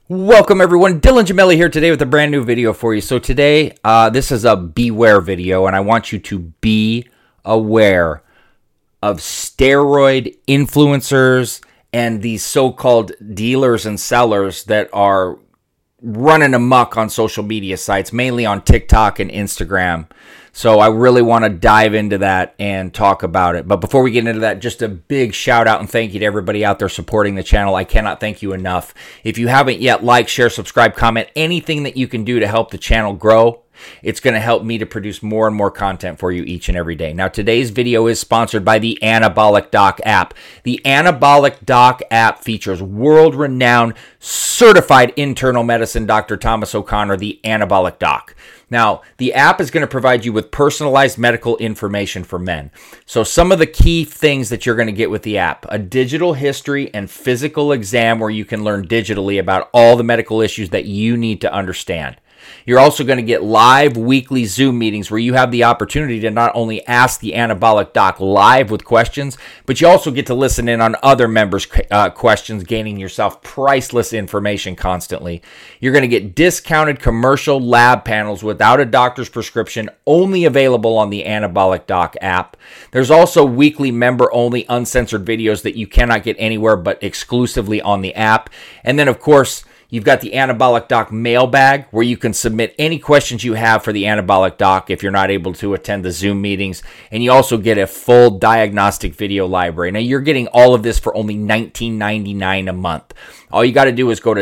Welcome everyone, Dylan Gemelli here today with a brand new video for you. So today, this is a beware video, and I want you to be aware of steroid influencers and these so-called dealers and sellers that are running amok on social media sites, mainly on TikTok and Instagram. So I really want to dive into that and talk about it. But before we get into that, just a big shout out and thank you to everybody out there supporting the channel. I cannot thank you enough. If you haven't yet, like, share, subscribe, comment, anything that you can do to help the channel grow. It's going to help me to produce more and more content for you each and every day. Now, today's video is sponsored by the Anabolic Doc app. The Anabolic Doc app features world-renowned certified internal medicine Dr. Thomas O'Connor, the Anabolic Doc. Now, the app is going to provide you with personalized medical information for men. So some of the key things that you're going to get with the app: a digital history and physical exam where you can learn digitally about all the medical issues that you need to understand. You're also going to get live weekly Zoom meetings where you have the opportunity to not only ask the Anabolic Doc live with questions, but you also get to listen in on other members' questions, gaining yourself priceless information constantly. You're going to get discounted commercial lab panels without a doctor's prescription, only available on the Anabolic Doc app. There's also weekly member-only uncensored videos that you cannot get anywhere but exclusively on the app. And then, of course, you've got the Anabolic Doc mailbag where you can submit any questions you have for the Anabolic Doc if you're not able to attend the Zoom meetings. And you also get a full diagnostic video library. Now, you're getting all of this for only $19.99 a month. All you got to do is go to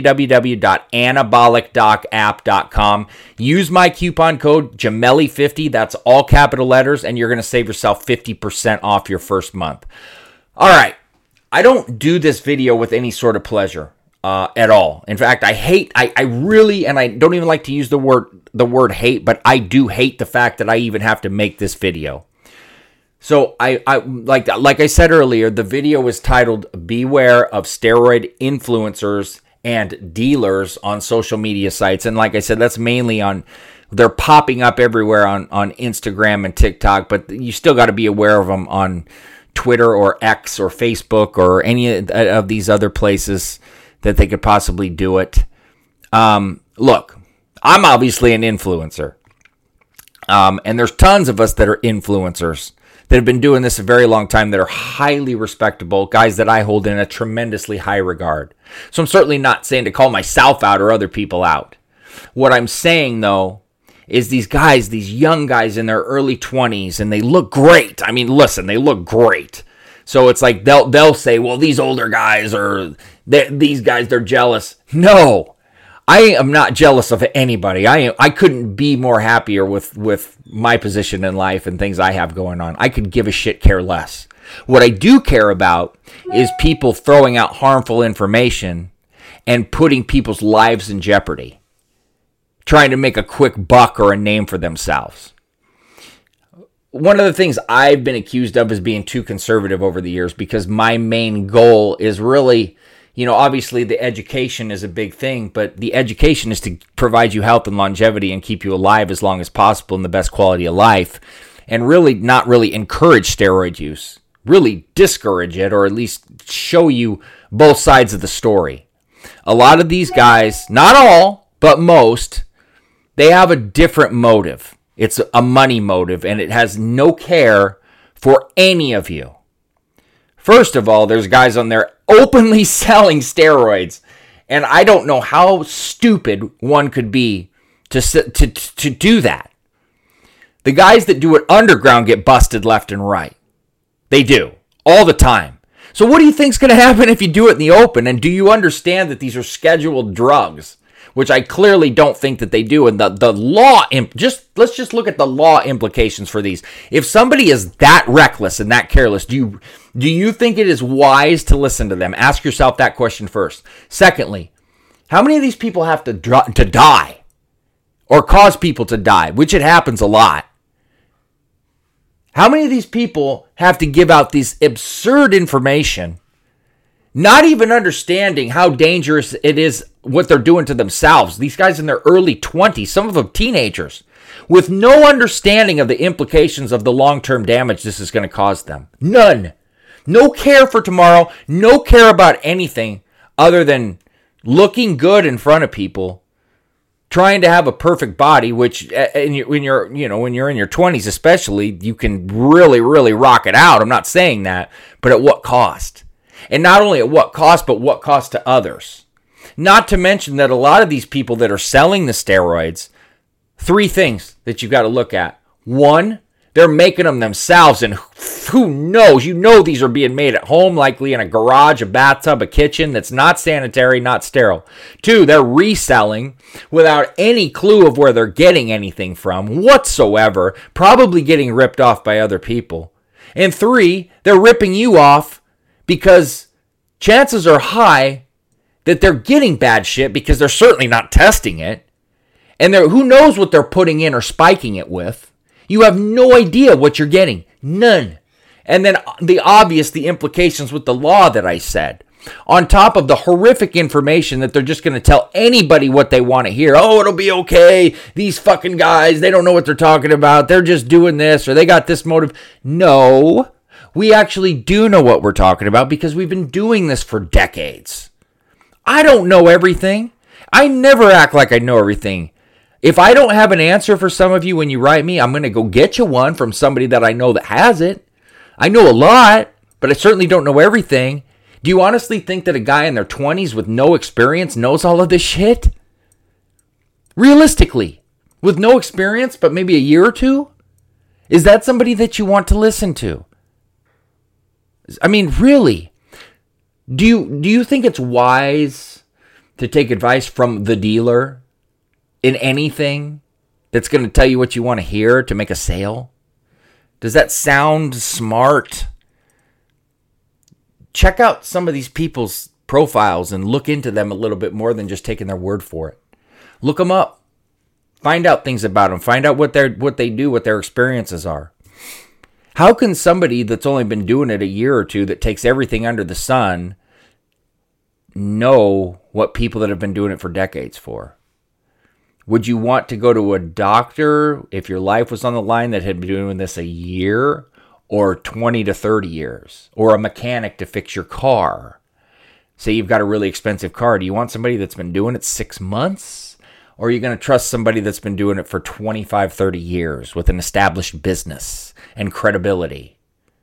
www.anabolicdocapp.com. Use my coupon code Gemelli50, that's all capital letters, and you're going to save yourself 50% off your first month. All right, I don't do this video with any sort of pleasure. At all. In fact, I really, and I don't even like to use the word hate, but I do hate the fact that I even have to make this video. So I like I said earlier, the video is titled "Beware of Steroid Influencers and Dealers on Social Media Sites." And like I said, that's mainly they're popping up everywhere on Instagram and TikTok, but you still got to be aware of them on Twitter or X or Facebook or any of these other places that they could possibly do it. Look, I'm obviously an influencer. And there's tons of us that are influencers that have been doing this a very long time, that are highly respectable, guys that I hold in a tremendously high regard. So I'm certainly not saying to call myself out or other people out. What I'm saying, though, is these guys, these young guys in their early 20s, and they look great. I mean, listen, they look great. So it's like they'll say, well, these older guys these guys, they're jealous. No, I am not jealous of anybody. I couldn't be more happier with my position in life and things I have going on. I could give a shit, care less. What I do care about is people throwing out harmful information and putting people's lives in jeopardy, trying to make a quick buck or a name for themselves. One of the things I've been accused of is being too conservative over the years, because my main goal is really, obviously the education is a big thing, but the education is to provide you health and longevity and keep you alive as long as possible and the best quality of life, and really not really encourage steroid use, really discourage it, or at least show you both sides of the story. A lot of these guys, not all, but most, they have a different motive. It's a money motive, and it has no care for any of you. First of all, there's guys on there openly selling steroids, and I don't know how stupid one could be to do that. The guys that do it underground get busted left and right. They do, all the time. So what do you think's going to happen if you do it in the open? And do you understand that these are scheduled drugs? Which I clearly don't think that they do. And the law, let's just look at the law implications for these. If somebody is that reckless and that careless, do you think it is wise to listen to them? Ask yourself that question first. Secondly, how many of these people have to die or cause people to die, which it happens a lot? How many of these people have to give out this absurd information, not even understanding how dangerous it is what they're doing to themselves? These guys in their early 20s, some of them teenagers, with no understanding of the implications of the long-term damage this is going to cause them. None. No care for tomorrow, no care about anything other than looking good in front of people, trying to have a perfect body, which when you're in your 20s especially, you can really, really rock it out. I'm not saying that, but at what cost? And not only at what cost, but what cost to others. Not to mention that a lot of these people that are selling the steroids, 3 things that you've got to look at. 1, they're making them themselves, and who knows? These are being made at home, likely in a garage, a bathtub, a kitchen that's not sanitary, not sterile. 2, they're reselling without any clue of where they're getting anything from whatsoever, probably getting ripped off by other people. And 3, they're ripping you off because chances are high that they're getting bad shit because they're certainly not testing it. And who knows what they're putting in or spiking it with. You have no idea what you're getting. None. And then the implications with the law that I said. On top of the horrific information that they're just going to tell anybody what they want to hear. Oh, it'll be okay. These fucking guys, they don't know what they're talking about. They're just doing this or they got this motive. No, we actually do know what we're talking about because we've been doing this for decades. I don't know everything. I never act like I know everything. If I don't have an answer for some of you when you write me, I'm going to go get you one from somebody that I know that has it. I know a lot, but I certainly don't know everything. Do you honestly think that a guy in their 20s with no experience knows all of this shit? Realistically, with no experience, but maybe a year or 2? Is that somebody that you want to listen to? I mean, really? Do you think it's wise to take advice from the dealer in anything that's going to tell you what you want to hear to make a sale? Does that sound smart? Check out some of these people's profiles and look into them a little bit more than just taking their word for it. Look them up. Find out things about them. Find out what they do, what their experiences are. How can somebody that's only been doing it a year or 2 that takes everything under the sun know what people that have been doing it for decades for? Would you want to go to a doctor if your life was on the line that had been doing this a year or 20 to 30 years? Or a mechanic to fix your car? Say you've got a really expensive car. Do you want somebody that's been doing it 6 months? Or are you going to trust somebody that's been doing it for 25, 30 years with an established business and credibility?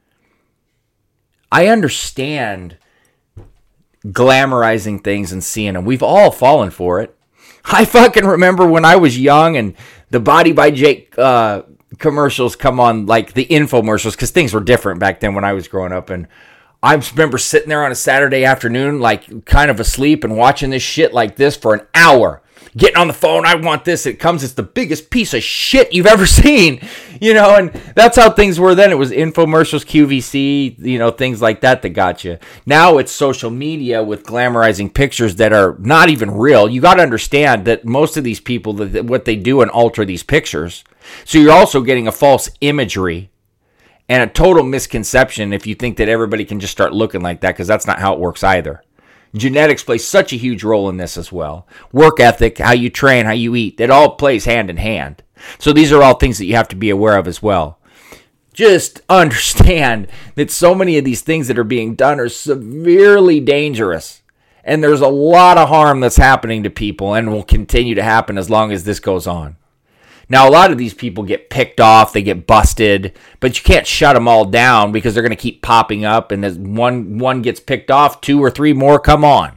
I understand glamorizing things and seeing them. We've all fallen for it. I fucking remember when I was young and the Body by Jake commercials come on, like the infomercials, because things were different back then when I was growing up. And I remember sitting there on a Saturday afternoon, like kind of asleep and watching this shit like this for an hour. Getting on the phone, I want this. It comes, it's the biggest piece of shit you've ever seen, and that's how things were then. It was infomercials, QVC, things like that got you. Now it's social media with glamorizing pictures that are not even real. You got to understand that most of these people, what they do and alter these pictures. So you're also getting a false imagery and a total misconception if you think that everybody can just start looking like that, because that's not how it works either. Genetics plays such a huge role in this as well. Work ethic, how you train, how you eat, it all plays hand in hand. So these are all things that you have to be aware of as well. Just understand that so many of these things that are being done are severely dangerous. And there's a lot of harm that's happening to people and will continue to happen as long as this goes on. Now, a lot of these people get picked off, they get busted, but you can't shut them all down because they're going to keep popping up, and as one gets picked off, 2 or 3 more come on.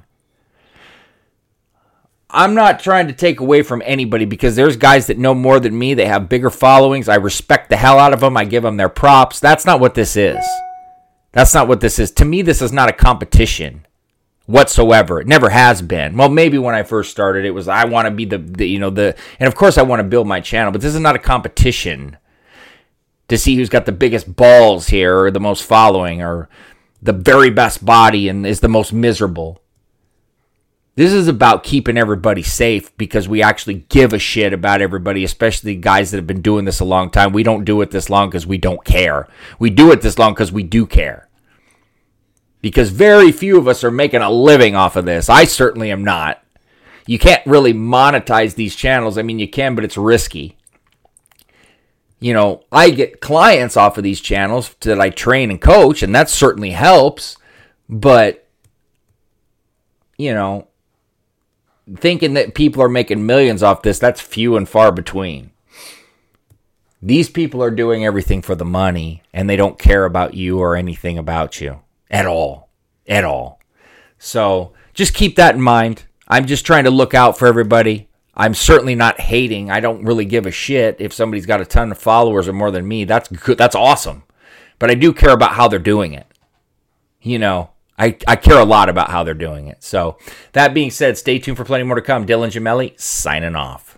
I'm not trying to take away from anybody because there's guys that know more than me. They have bigger followings. I respect the hell out of them. I give them their props. That's not what this is. That's not what this is. To me, this is not a competition whatsoever. It never has been. Well, maybe when I first started, it was I want to be the and of course I want to build my channel, but this is not a competition to see who's got the biggest balls here or the most following or the very best body and is the most miserable. This is about keeping everybody safe because we actually give a shit about everybody, especially guys that have been doing this a long time. We don't do it this long because we don't care. We do it this long because we do care. Because very few of us are making a living off of this. I certainly am not. You can't really monetize these channels. I mean, you can, but it's risky. I get clients off of these channels that I train and coach, and that certainly helps. But, thinking that people are making millions off this, that's few and far between. These people are doing everything for the money, and they don't care about you or anything about you at all. At all. So just keep that in mind. I'm just trying to look out for everybody. I'm certainly not hating. I don't really give a shit if somebody's got a ton of followers or more than me. That's good. That's awesome. But I do care about how they're doing it. You know, I care a lot about how they're doing it. So that being said, stay tuned for plenty more to come. Dylan Gemelli signing off.